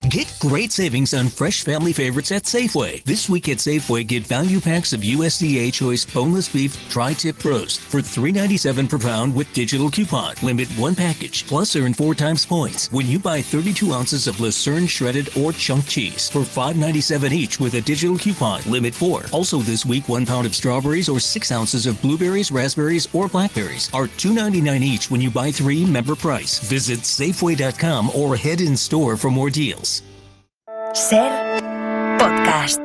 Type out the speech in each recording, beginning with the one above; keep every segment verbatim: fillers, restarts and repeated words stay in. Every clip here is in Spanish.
Get great savings on fresh family favorites at Safeway. This week at Safeway, get value packs of U S D A Choice Boneless Beef Tri-Tip Roast for three ninety-seven per pound with digital coupon. Limit one package, plus earn four times points when you buy thirty-two ounces of Lucerne shredded or chunk cheese for five ninety-seven each with a digital coupon. Limit four. Also this week, one pound of strawberries or six ounces of blueberries, raspberries, or blackberries are two ninety-nine each when you buy three, member price. Visit Safeway dot com or head in store for more deals. Ser Podcast.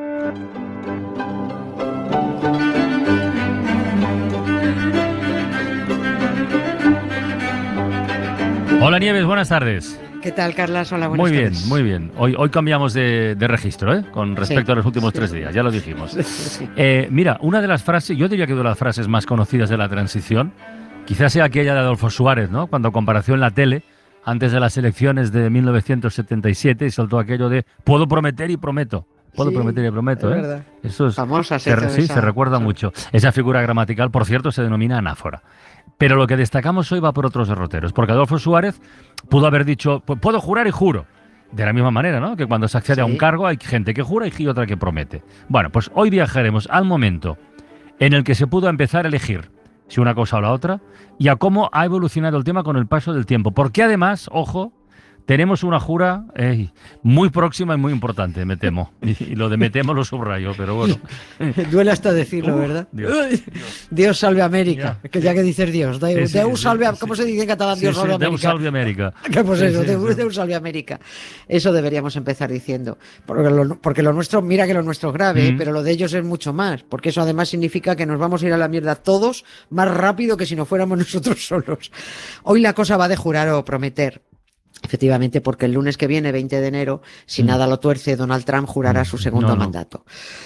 Hola Nieves, buenas tardes. ¿Qué tal, Carlas? Hola, buenas muy tardes. bien, muy bien. Hoy, hoy cambiamos de, de registro, ¿eh? Con respecto Sí, a los últimos sí. tres días, ya lo dijimos. Sí, sí. Eh, mira, una de las frases, yo diría que una de las frases más conocidas de la transición, quizás sea aquella de Adolfo Suárez, ¿no? Cuando compareció en la tele antes de las elecciones de mil novecientos setenta y siete y soltó aquello de puedo prometer y prometo. Puedo Sí, prometer y prometo, es ¿eh? verdad. Eso es, Famosa, se, se hizo sí, esa- se recuerda sí. mucho. Esa figura gramatical, por cierto, se denomina anáfora. Pero lo que destacamos hoy va por otros derroteros, porque Adolfo Suárez pudo haber dicho, "Pu- puedo jurar y juro". De la misma manera, ¿no? Que cuando se accede Sí. a un cargo hay gente que jura y otra que promete. Bueno, pues hoy viajaremos al momento en el que se pudo empezar a elegir si una cosa o la otra y a cómo ha evolucionado el tema con el paso del tiempo. Porque además, ojo, tenemos una jura ey, muy próxima y muy importante, me temo. Y, y lo de me temo lo subrayo, pero bueno. Duele hasta decirlo, Uh, ¿verdad? Dios. Uy, Dios salve América. Ya. Que ya que dices Dios. Deus, Sí, sí, Deus sí, salve, sí. ¿cómo se dice en catalán? Sí, Dios sí, salve Deus América. salve América. Que pues Sí, eso, sí, Deus, sí. Deus salve América. Eso deberíamos empezar diciendo. Porque lo, porque lo nuestro, mira que lo nuestro es grave, Mm. pero lo de ellos es mucho más. Porque eso además significa que nos vamos a ir a la mierda todos más rápido que si no fuéramos nosotros solos. Hoy la cosa va de jurar o prometer. Efectivamente, porque el lunes que viene, veinte de enero, si Mm. nada lo tuerce, Donald Trump jurará su segundo No, no. mandato.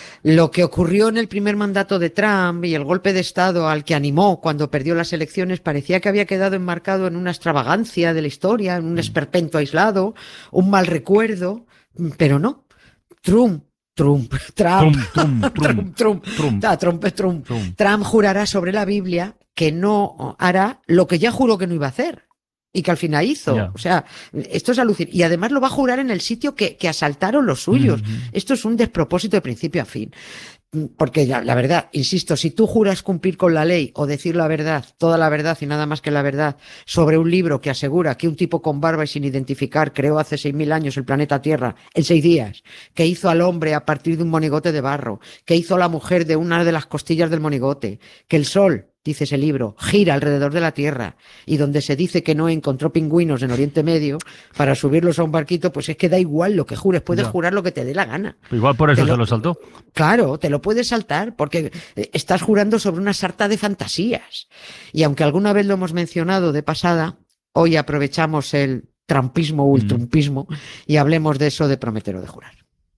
Lo que ocurrió en el primer mandato de Trump y el golpe de Estado al que animó cuando perdió las elecciones parecía que había quedado enmarcado en una extravagancia de la historia, en un esperpento aislado, un mal recuerdo, pero no. Trump, Trump, Trump, Trum, trum, trum, Trump, Trump, trum. Ah, Trump es Trump. Trum. Trump jurará sobre la Biblia que no hará lo que ya juró que no iba a hacer. Y que al final hizo. Ya. O sea, esto es alucinante. Y además lo va a jurar en el sitio que, que asaltaron los suyos. Ujú. Esto es un despropósito de principio a fin. Porque la, la verdad, insisto, si tú juras cumplir con la ley o decir la verdad, toda la verdad y nada más que la verdad, sobre un libro que asegura que un tipo con barba y sin identificar creó hace seis mil años el planeta Tierra en seis días, que hizo al hombre a partir de un monigote de barro, que hizo a la mujer de una de las costillas del monigote, que el sol, dice ese libro, gira alrededor de la Tierra, y donde se dice que no encontró pingüinos en Oriente Medio para subirlos a un barquito, pues es que da igual lo que jures, puedes Ya. jurar lo que te dé la gana. Igual por eso Te lo- se lo saltó. Claro, te lo puedes saltar porque eh, estás jurando sobre una sarta de fantasías. Y aunque alguna vez lo hemos mencionado de pasada, hoy aprovechamos el trampismo o el Mm. trumpismo y hablemos de eso de prometer o de jurar.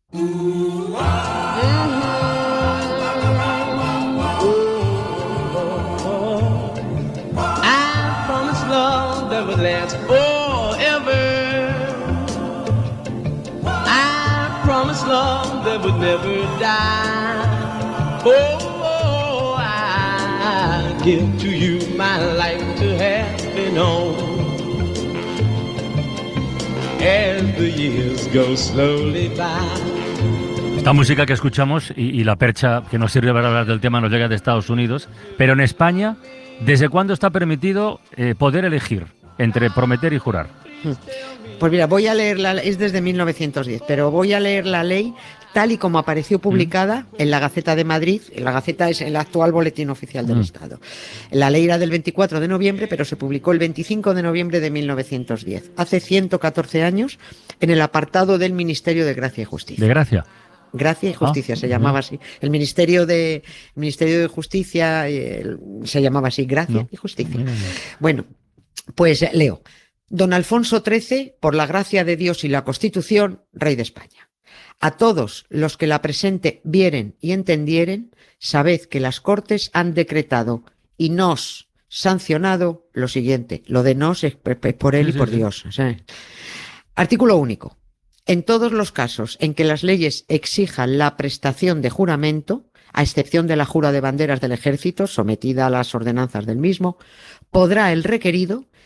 I promised love that would last forever. I promised love that would never die. Oh, I give to you my life to have been on. As the years go slowly by. Esta música que escuchamos y, y la percha que nos sirve para hablar del tema nos llega de Estados Unidos, pero en España, ¿desde cuándo está permitido eh, poder elegir entre prometer y jurar? Pues mira, voy a leer la es desde mil novecientos diez, pero voy a leer la ley tal y como apareció publicada en la Gaceta de Madrid. La Gaceta es el actual boletín oficial del Mm. Estado. La ley era del veinticuatro de noviembre, pero se publicó el veinticinco de noviembre de mil novecientos diez, hace ciento catorce años, en el apartado del Ministerio de Gracia y Justicia. De gracia. Gracia y Justicia Ah, se llamaba así. El Ministerio de Ministerio de Justicia eh, se llamaba así, Gracia No. y Justicia. Mira, mira. Bueno, pues eh, leo. Don Alfonso trece, por la gracia de Dios y la Constitución, Rey de España. A todos los que la presente vieren y entendieren, sabed que las Cortes han decretado y nos sancionado lo siguiente. Lo de nos es, es por él Sí, y sí, por sí. Dios. ¿Sí? Artículo único. En todos los casos en que las leyes exijan la prestación de juramento, a excepción de la jura de banderas del Ejército, sometida a las ordenanzas del mismo, podrá el requerido,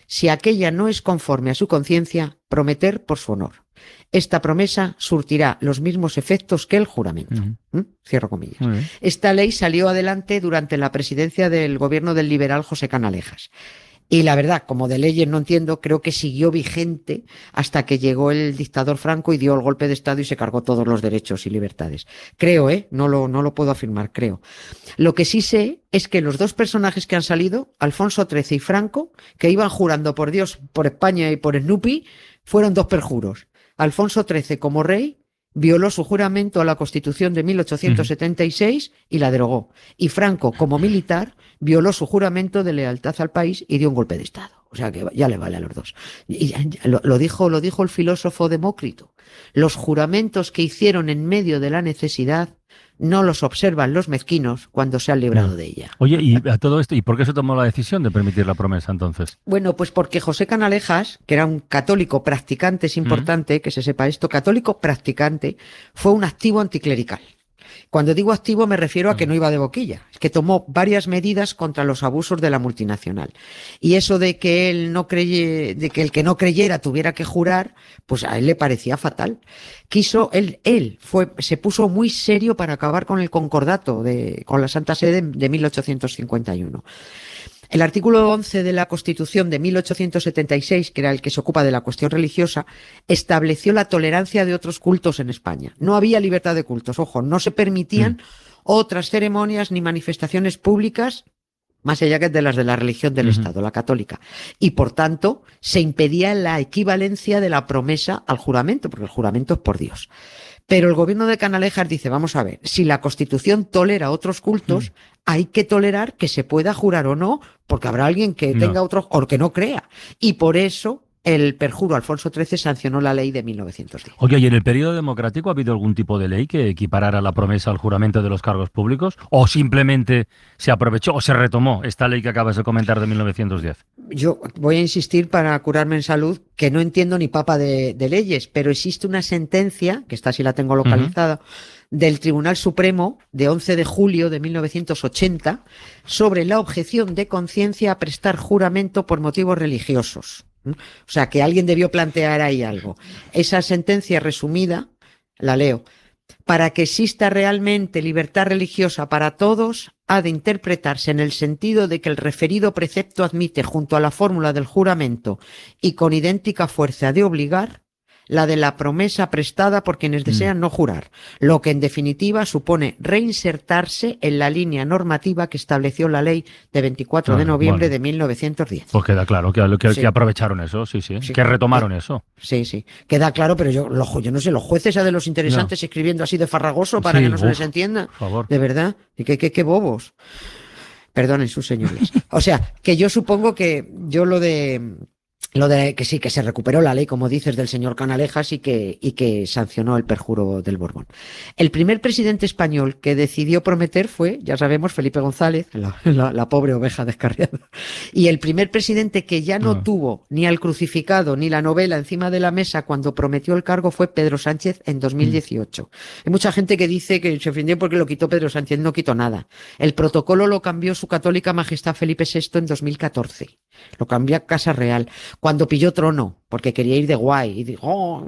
si aquella no es conforme a su conciencia, prometer por su honor. Esta promesa surtirá los mismos efectos que el juramento. Uh-huh. ¿Mm? Cierro comillas. Muy bien. Esta ley salió adelante durante la presidencia del gobierno del liberal José Canalejas. Y la verdad, como de leyes no entiendo, creo que siguió vigente hasta que llegó el dictador Franco y dio el golpe de Estado y se cargó todos los derechos y libertades. Creo, ¿eh? No lo, no lo puedo afirmar, creo. Lo que sí sé es que los dos personajes que han salido, Alfonso trece y Franco, que iban jurando por Dios, por España y por Snoopy, fueron dos perjuros. Alfonso trece, como rey, violó su juramento a la Constitución de mil ochocientos setenta y seis y la derogó. Y Franco, como militar, violó su juramento de lealtad al país y dio un golpe de Estado. O sea que ya le vale a los dos. Y ya, ya, lo, lo, dijo, lo dijo el filósofo Demócrito. Los juramentos que hicieron en medio de la necesidad no los observan los mezquinos cuando se han librado de ella. Oye, y a todo esto, ¿y por qué se tomó la decisión de permitir la promesa entonces? Bueno, pues porque José Canalejas, que era un católico practicante, es importante mm. que se sepa esto, católico practicante, fue un activo anticlerical. Cuando digo activo me refiero a que no iba de boquilla, es que tomó varias medidas contra los abusos de la multinacional. Y eso de que él no creye, de que el que no creyera tuviera que jurar, pues a él le parecía fatal. Quiso, él, él fue, se puso muy serio para acabar con el concordato de, con la Santa Sede de mil ochocientos cincuenta y uno. El artículo once de la Constitución de mil ochocientos setenta y seis, que era el que se ocupa de la cuestión religiosa, estableció la tolerancia de otros cultos en España. No había libertad de cultos, ojo, no se permitían mm. otras ceremonias ni manifestaciones públicas más allá que de las de la religión del uh-huh. Estado, la católica. Y por tanto, se impedía la equivalencia de la promesa al juramento, porque el juramento es por Dios. Pero el gobierno de Canalejas dice, vamos a ver, si la Constitución tolera otros cultos, mm. hay que tolerar que se pueda jurar o no, porque habrá alguien que no. tenga otros, o que no crea. Y por eso el perjuro Alfonso trece sancionó la ley de mil novecientos diez. Oye, ¿y en el periodo democrático ha habido algún tipo de ley que equiparara la promesa al juramento de los cargos públicos? ¿O simplemente se aprovechó o se retomó esta ley que acabas de comentar de mil novecientos diez? Yo voy a insistir para curarme en salud que no entiendo ni papa de, de leyes, pero existe una sentencia, que esta sí la tengo localizada, uh-huh. del Tribunal Supremo de once de julio de mil novecientos ochenta sobre la objeción de conciencia a prestar juramento por motivos religiosos. O sea, que alguien debió plantear ahí algo. Esa sentencia resumida, la leo. Para que exista realmente libertad religiosa para todos, ha de interpretarse en el sentido de que el referido precepto admite, junto a la fórmula del juramento y con idéntica fuerza de obligar, la de la promesa prestada por quienes desean no jurar, lo que en definitiva supone reinsertarse en la línea normativa que estableció la ley de veinticuatro ah, de noviembre bueno. de mil novecientos diez. Pues queda claro que, que, sí. que aprovecharon eso, sí, sí, sí. que retomaron sí. eso. Sí, sí, queda claro, pero yo, lo, yo no sé, los jueces a de los interesantes no. escribiendo así de farragoso para sí, que no uf, se les entienda, por favor. De verdad, y qué, qué, qué bobos. Perdonen sus señores. O sea, que yo supongo que yo lo de... Lo de que sí, que se recuperó la ley, como dices, del señor Canalejas y que, y que sancionó el perjuro del Borbón. El primer presidente español que decidió prometer fue, ya sabemos, Felipe González, la, la, la pobre oveja descarriada. Y el primer presidente que ya no, no tuvo ni al crucificado ni la novela encima de la mesa cuando prometió el cargo fue Pedro Sánchez en dos mil dieciocho. Mm. Hay mucha gente que dice que se ofendió porque lo quitó Pedro Sánchez, no quitó nada. El protocolo lo cambió su católica majestad Felipe sexto en dos mil catorce. Lo cambió a Casa Real. Cuando pilló trono, porque quería ir de guay, y dijo,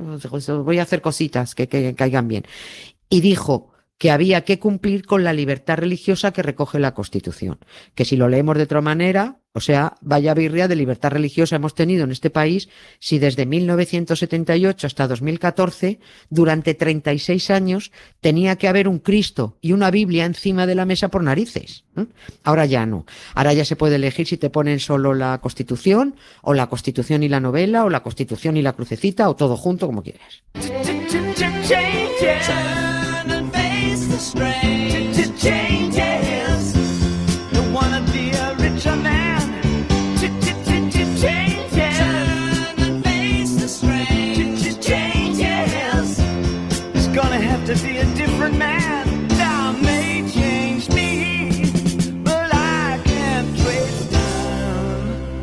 oh, voy a hacer cositas que, que, que caigan bien. Y dijo que había que cumplir con la libertad religiosa que recoge la Constitución. Que si lo leemos de otra manera, o sea, vaya birria de libertad religiosa hemos tenido en este país si desde mil novecientos setenta y ocho hasta dos mil catorce, durante treinta y seis años, tenía que haber un Cristo y una Biblia encima de la mesa por narices. ¿Eh? Ahora ya no. Ahora ya se puede elegir si te ponen solo la Constitución, o la Constitución y la novela, o la Constitución y la crucecita, o todo junto, como quieras.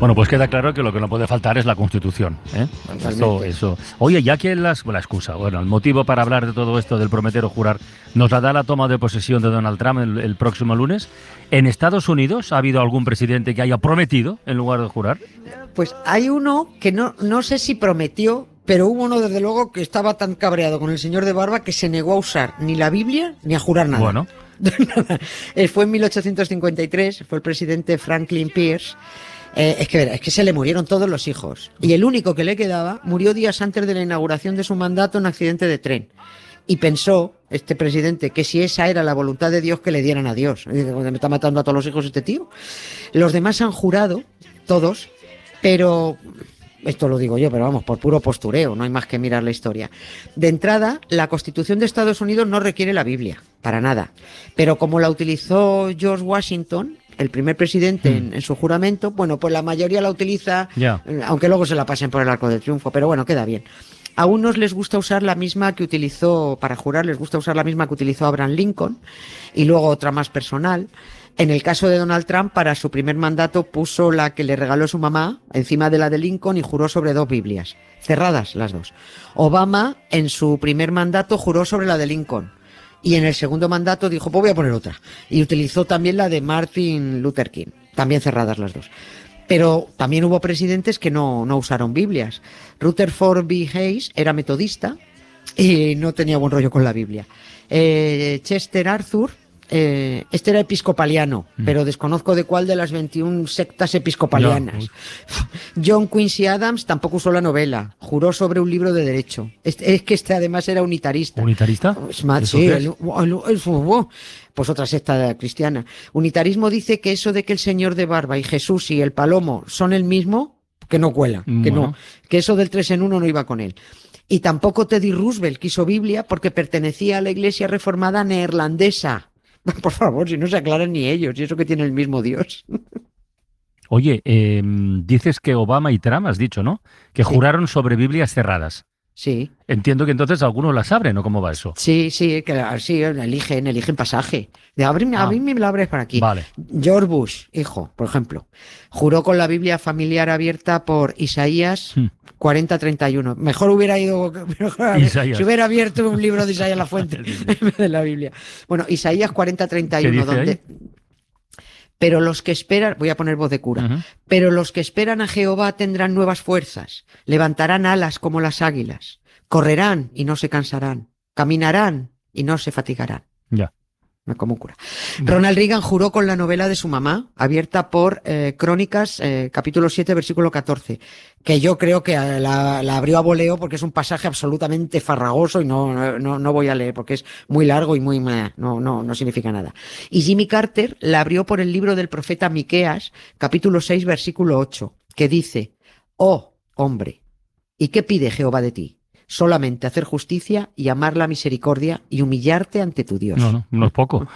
Bueno, pues queda claro que lo que no puede faltar es la Constitución, ¿eh? Eso, eso. Oye, ya que las, la excusa, bueno, el motivo para hablar de todo esto del prometer o jurar nos la da la toma de posesión de Donald Trump el, el próximo lunes. ¿En Estados Unidos ha habido algún presidente que haya prometido en lugar de jurar? Pues hay uno que no, no sé si prometió, pero hubo uno desde luego que estaba tan cabreado con el señor de barba que se negó a usar ni la Biblia ni a jurar nada. Bueno. Fue en mil ochocientos cincuenta y tres, fue el presidente Franklin Pierce. Eh, es, que, es que se le murieron todos los hijos. Y el único que le quedaba murió días antes de la inauguración de su mandato en un accidente de tren. Y pensó, este presidente, que si esa era la voluntad de Dios, que le dieran a Dios. Me está matando a todos los hijos este tío. Los demás han jurado, todos, pero... Esto lo digo yo, pero vamos, por puro postureo, no hay más que mirar la historia. De entrada, la Constitución de Estados Unidos no requiere la Biblia, para nada. Pero como la utilizó George Washington, el primer presidente, mm. en, en su juramento, bueno, pues la mayoría la utiliza, yeah. aunque luego se la pasen por el arco del triunfo, pero bueno, queda bien. A unos les gusta usar la misma que utilizó, para jurar, les gusta usar la misma que utilizó Abraham Lincoln, y luego otra más personal. En el caso de Donald Trump, para su primer mandato puso la que le regaló su mamá encima de la de Lincoln y juró sobre dos Biblias, cerradas las dos. Obama, en su primer mandato, juró sobre la de Lincoln. Y en el segundo mandato dijo, pues voy a poner otra. Y utilizó también la de Martin Luther King, también cerradas las dos. Pero también hubo presidentes que no, no usaron Biblias. Rutherford B. Hayes era metodista y no tenía buen rollo con la Biblia. Eh, Chester Arthur, eh, este era episcopaliano, mm. pero desconozco de cuál de las veintiuna sectas episcopalianas. No. John Quincy Adams tampoco usó la novela, juró sobre un libro de derecho. Este, es que este además era unitarista. ¿Unitarista? Pues, sí, el, el, el, el, pues otra secta cristiana. Unitarismo dice que eso de que el señor de barba y Jesús y el palomo son el mismo, que no cuela, bueno. que no, que eso del tres en uno no iba con él. Y tampoco Teddy Roosevelt quiso Biblia porque pertenecía a la iglesia reformada neerlandesa. Por favor, si no se aclaran ni ellos, y eso que tiene el mismo Dios. Oye, eh, dices que Obama y Trump, has dicho, ¿no? Que sí. juraron sobre Biblias cerradas. Sí. Entiendo que entonces algunos las abren, ¿o cómo va eso? Sí, sí, que sí, eligen, eligen pasaje. De abrirme, ah. abrirme me la abres para aquí. Vale. George Bush, hijo, por ejemplo, juró con la Biblia familiar abierta por Isaías hmm. cuarenta treinta y uno. Mejor hubiera ido, mejor, si hubiera abierto un libro de Isaías La Fuente en vez de la Biblia. Bueno, Isaías cuarenta treinta y uno, donde... Ahí? Pero los que esperan, voy a poner voz de cura, uh-huh. pero los que esperan a Jehová tendrán nuevas fuerzas, levantarán alas como las águilas, correrán y no se cansarán, caminarán y no se fatigarán. Ya. Como cura. Ya. Ronald Reagan juró con la novela de su mamá, abierta por eh, Crónicas, eh, capítulo siete, versículo catorce, que yo creo que la, la abrió a voleo porque es un pasaje absolutamente farragoso y no, no, no voy a leer porque es muy largo y muy, no, no, no significa nada. Y Jimmy Carter la abrió por el libro del profeta Miqueas, capítulo seis, versículo ocho, que dice, oh, hombre, ¿y qué pide Jehová de ti? Solamente hacer justicia y amar la misericordia y humillarte ante tu Dios. No, no, no es poco.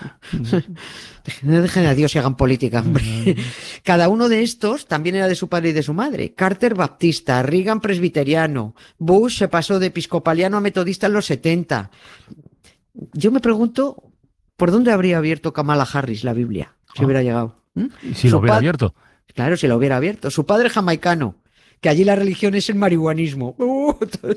No dejen a Dios y hagan política, hombre. Cada uno de estos también era de su padre y de su madre. Carter baptista, Reagan presbiteriano, Bush se pasó de episcopaliano a metodista en los setenta. Yo me pregunto, ¿por dónde habría abierto Kamala Harris la Biblia? Si ah. hubiera llegado. ¿Mm? Si lo hubiera abierto. Claro, si lo hubiera abierto. Su padre jamaicano, que allí la religión es el marihuanismo. Uh,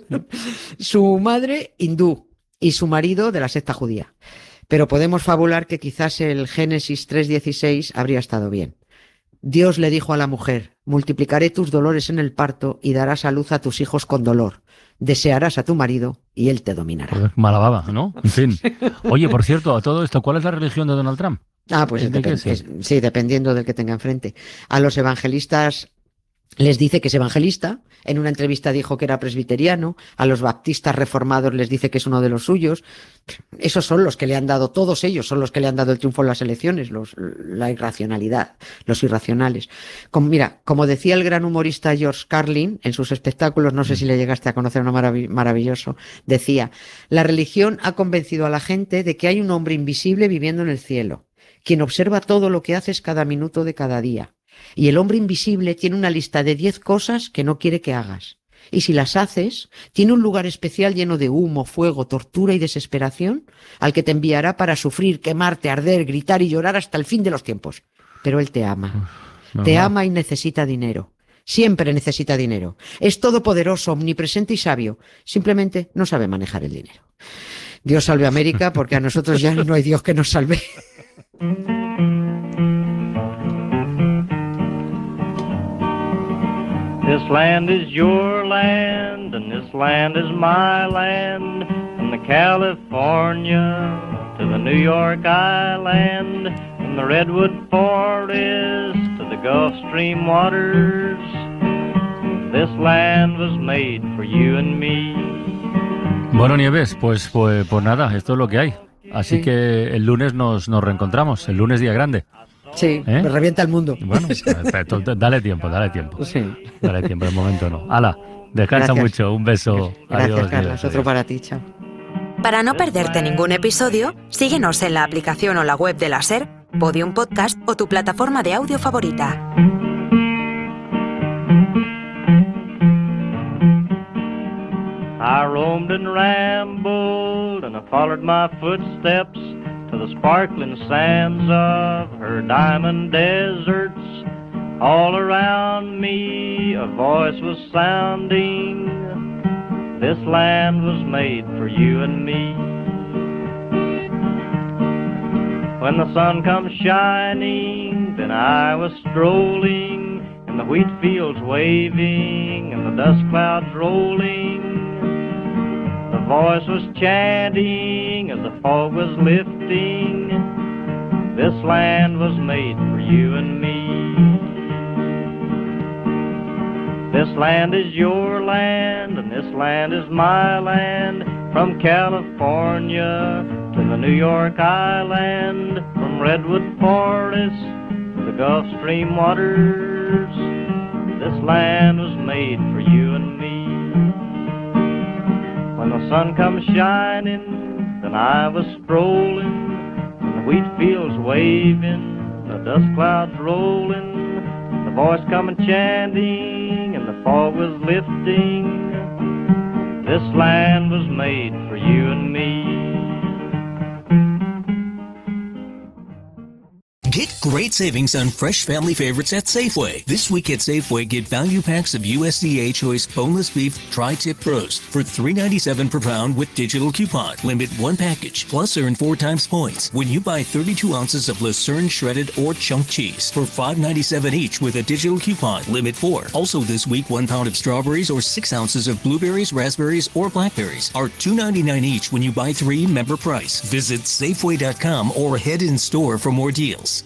su madre hindú y su marido de la secta judía. Pero podemos fabular que quizás el Génesis tres dieciséis habría estado bien. Dios le dijo a la mujer, multiplicaré tus dolores en el parto y darás a luz a tus hijos con dolor. Desearás a tu marido y él te dominará. Pues mala baba, ¿no? En fin. Oye, por cierto, a todo esto, ¿cuál es la religión de Donald Trump? Ah, pues dep- es, sí, dependiendo del que tenga enfrente. A los evangelistas les dice que es evangelista, en una entrevista dijo que era presbiteriano, a los baptistas reformados les dice que es uno de los suyos. Esos son los que le han dado, todos ellos son los que le han dado el triunfo en las elecciones, los, la irracionalidad, los irracionales. Como, mira, como decía el gran humorista George Carlin en sus espectáculos, no sé si le llegaste a conocer, uno marav- maravilloso, decía, la religión ha convencido a la gente de que hay un hombre invisible viviendo en el cielo, quien observa todo lo que haces cada minuto de cada día. Y el hombre invisible tiene una lista de diez cosas que no quiere que hagas. Y si las haces, tiene un lugar especial lleno de humo, fuego, tortura y desesperación al que te enviará para sufrir, quemarte, arder, gritar y llorar hasta el fin de los tiempos. Pero él te ama. No, te no. ama y necesita dinero. siempre necesita dinero. Es todopoderoso, omnipresente y sabio. Simplemente no sabe manejar el dinero. Dios salve a América, porque a nosotros ya no hay Dios que nos salve. This land is your land, and this land is my land, from the California to the New York Island, from the Redwood Forest to the Gulf Stream waters. This land was made for you and me. Bueno, Nieves, pues, pues, pues nada, esto es lo que hay. Así Sí. que el lunes nos, nos reencontramos, el lunes día grande. Sí, ¿Eh? me revienta el mundo. Bueno, pero dale tiempo, dale tiempo. Sí. Dale tiempo, de momento no. Hala, descansa Gracias. mucho, un beso. Gracias, Adiós, Carlos. Nieves, Otro adiós. para ti, chao. Para no perderte ningún episodio, síguenos en la aplicación o la web de la SER, Podium Podcast o tu plataforma de audio favorita. I roamed and rambled, and I followed my footsteps to the sparkling sands of her diamond deserts. All around me a voice was sounding, this land was made for you and me. When the sun comes shining, then I was strolling, and the wheat fields waving, and the dust clouds rolling. The voice was chanting as the fog was lifting, this land was made for you and me. This land is your land, and this land is my land, from California to the New York Island, from Redwood Forest to the Gulf Stream waters. This land was made for you and me. When the sun comes shining, then I was strolling, and the wheat fields waving, the dust clouds rolling, the voice coming chanting, and the fog was lifting. This land was made for you and me. Get great savings on fresh family favorites at Safeway. This week at Safeway, get value packs of U S D A Choice boneless beef tri-tip roast for three ninety-seven per pound with digital coupon. Limit one package, plus earn four times points when you buy thirty-two ounces of Lucerne shredded or chunk cheese for five ninety-seven each with a digital coupon. Limit four. Also this week, one pound of strawberries or six ounces of blueberries, raspberries, or blackberries are two ninety-nine each when you buy three, member price. Visit Safeway dot com or head in store for more deals.